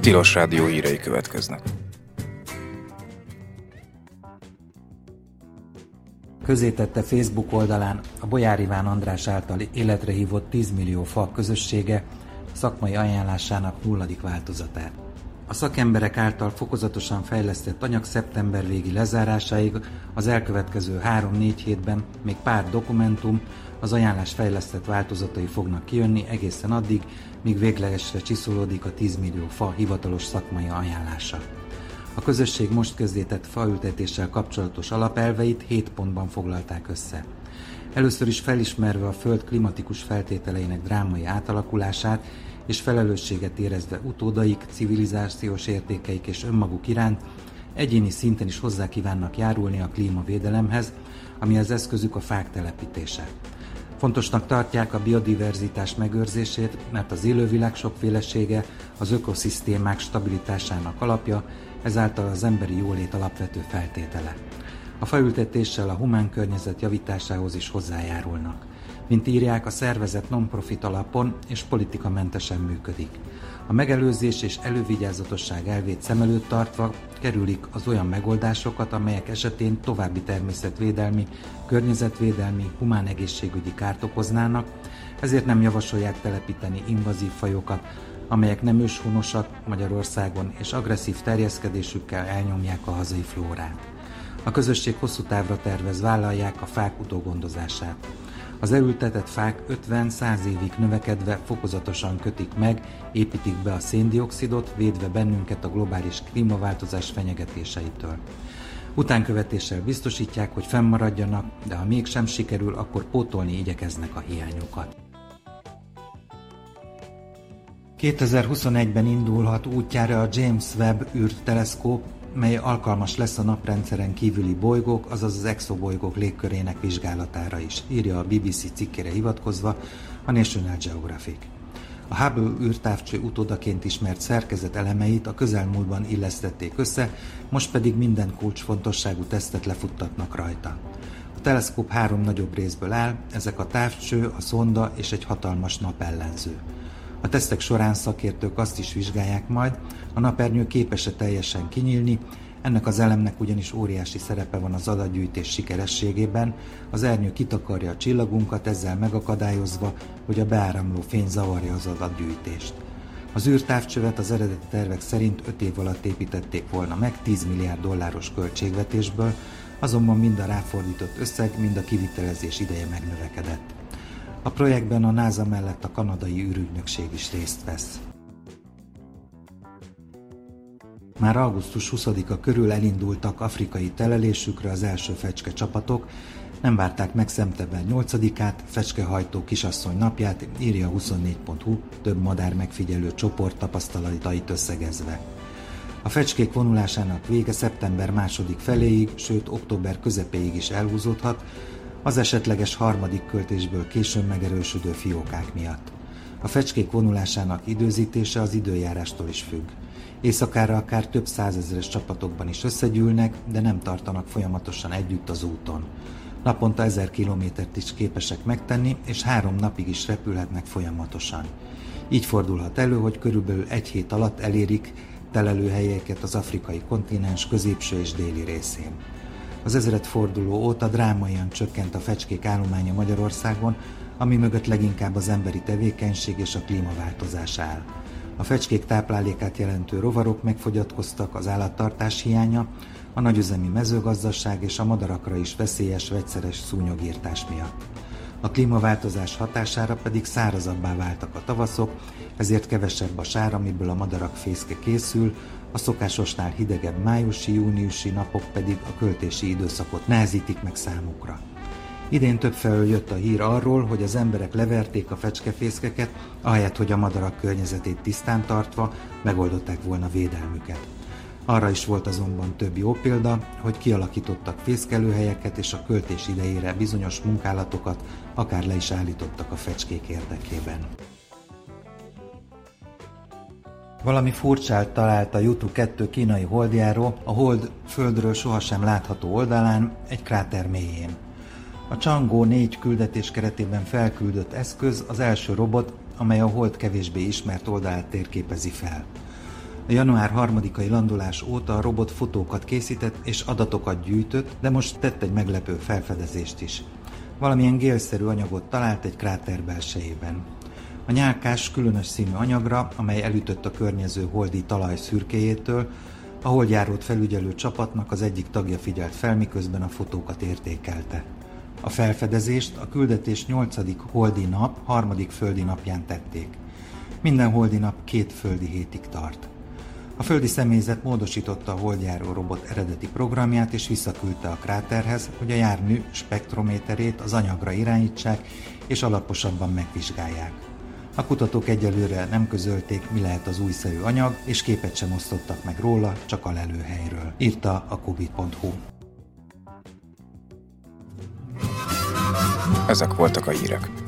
Tilos Rádió hírei következnek. Közzétette Facebook oldalán a Bolyár Iván András által életre hívott 10 millió fa közössége szakmai ajánlásának 0. változatát. A szakemberek által fokozatosan fejlesztett anyag szeptember végi lezárásáig az elkövetkező 3-4 hétben még pár dokumentum, az ajánlás fejlesztett változatai fognak kijönni egészen addig, míg véglegesre csiszolódik a 10 millió fa hivatalos szakmai ajánlása. A közösség most közzétett faültetéssel kapcsolatos alapelveit 7 pontban foglalták össze. Először is felismerve a Föld klimatikus feltételeinek drámai átalakulását, és felelősséget érezve utódaik, civilizációs értékeik és önmaguk iránt, egyéni szinten is hozzá kívánnak járulni a klímavédelemhez, ami az eszközük a fák telepítése. Fontosnak tartják a biodiverzitás megőrzését, mert az élővilág sokfélesége az ökoszisztémák stabilitásának alapja, ezáltal az emberi jólét alapvető feltétele. A faültetéssel a humán környezet javításához is hozzájárulnak. Mint írják, a szervezet non-profit alapon és politikamentesen működik. A megelőzés és elővigyázatosság elvét szem előtt tartva kerülik az olyan megoldásokat, amelyek esetén további természetvédelmi, környezetvédelmi, humán egészségügyi kárt okoznának, ezért nem javasolják telepíteni invazív fajokat, amelyek nem őshonosak Magyarországon és agresszív terjeszkedésükkel elnyomják a hazai flórát. A közösség hosszú távra tervez, vállalják a fák utógondozását. Az elültetett fák 50-100 évig növekedve fokozatosan kötik meg, építik be a széndioxidot, védve bennünket a globális klímaváltozás fenyegetéseitől. Utánkövetéssel biztosítják, hogy fennmaradjanak, de ha mégsem sikerül, akkor pótolni igyekeznek a hiányokat. 2021-ben indulhat útjára a James Webb űrteleszkóp, mely alkalmas lesz a naprendszeren kívüli bolygók, azaz az exobolygók légkörének vizsgálatára is, írja a BBC cikkére hivatkozva a National Geographic. A Hubble űrtávcső utódaként ismert szerkezet elemeit a közelmúltban illesztették össze, most pedig minden kulcsfontosságú tesztet lefuttatnak rajta. A teleszkóp 3 nagyobb részből áll, ezek a távcső, a szonda és egy hatalmas napellenző. A tesztek során szakértők azt is vizsgálják majd, a napernyő képes-e teljesen kinyílni, ennek az elemnek ugyanis óriási szerepe van az adatgyűjtés sikerességében, az ernyő kitakarja a csillagunkat, ezzel megakadályozva, hogy a beáramló fény zavarja az adatgyűjtést. Az űrtávcsövet az eredeti tervek szerint 5 év alatt építették volna meg 10 milliárd dolláros költségvetésből, azonban mind a ráfordított összeg, mind a kivitelezés ideje megnövekedett. A projektben a NASA mellett a kanadai űrügynökség is részt vesz. Már augusztus 20-a körül elindultak afrikai telelésükre az első fecske csapatok, nem várták meg szeptember 8-át, fecskehajtó kisasszony napját, írja a 24.hu több madár megfigyelő csoport tapasztalatait összegezve. A fecskék vonulásának vége szeptember 2. feléig, sőt október közepéig is elhúzódhat, az esetleges harmadik költésből későn megerősödő fiókák miatt. A fecskék vonulásának időzítése az időjárástól is függ. Éjszakára akár több százezres csapatokban is összegyűlnek, de nem tartanak folyamatosan együtt az úton. Naponta 1000 kilométert is képesek megtenni, és 3 napig is repülhetnek folyamatosan. Így fordulhat elő, hogy körülbelül 1 hét alatt elérik telelőhelyeket az afrikai kontinens középső és déli részén. Az ezredforduló óta drámaian csökkent a fecskék állománya Magyarországon, ami mögött leginkább az emberi tevékenység és a klímaváltozás áll. A fecskék táplálékát jelentő rovarok megfogyatkoztak, az állattartás hiánya, a nagyüzemi mezőgazdaság és a madarakra is veszélyes vegyszeres szúnyogírtás miatt. A klímaváltozás hatására pedig szárazabbá váltak a tavaszok, ezért kevesebb a sár, amiből a madarak fészke készül, a szokásosnál hidegebb májusi-júniusi napok pedig a költési időszakot nehezítik meg számukra. Idén többfelől jött a hír arról, hogy az emberek leverték a fecskefészkeket, ahelyett, hogy a madarak környezetét tisztán tartva megoldották volna védelmüket. Arra is volt azonban több jó példa, hogy kialakítottak fészkelőhelyeket, és a költés idejére bizonyos munkálatokat akár le is állítottak a fecskék érdekében. Valami furcsát talált a Yutu 2 kínai holdjáró a hold földről sohasem látható oldalán, egy kráter mélyén. A Chang'e 4 küldetés keretében felküldött eszköz az első robot, amely a hold kevésbé ismert oldalát térképezi fel. A január 3-ai landolás óta a robot fotókat készített és adatokat gyűjtött, de most tett egy meglepő felfedezést is. Valamilyen gélszerű anyagot talált egy kráter belsejében. A nyálkás különös színű anyagra, amely elütött a környező holdi talaj szürkéjétől, a holdjárót felügyelő csapatnak az egyik tagja figyelt fel, miközben a fotókat értékelte. A felfedezést a küldetés 8. holdi nap, 3. földi napján tették. Minden holdi nap 2 földi hétig tart. A földi személyzet módosította a holdjáró robot eredeti programját és visszaküldte a kráterhez, hogy a jármű spektrométerét az anyagra irányítsák és alaposabban megvizsgálják. A kutatók egyelőre nem közölték, mi lehet az újszerű anyag, és képet sem osztottak meg róla, csak a lelőhelyről, írta a kubit.hu. Ezek voltak a hírek.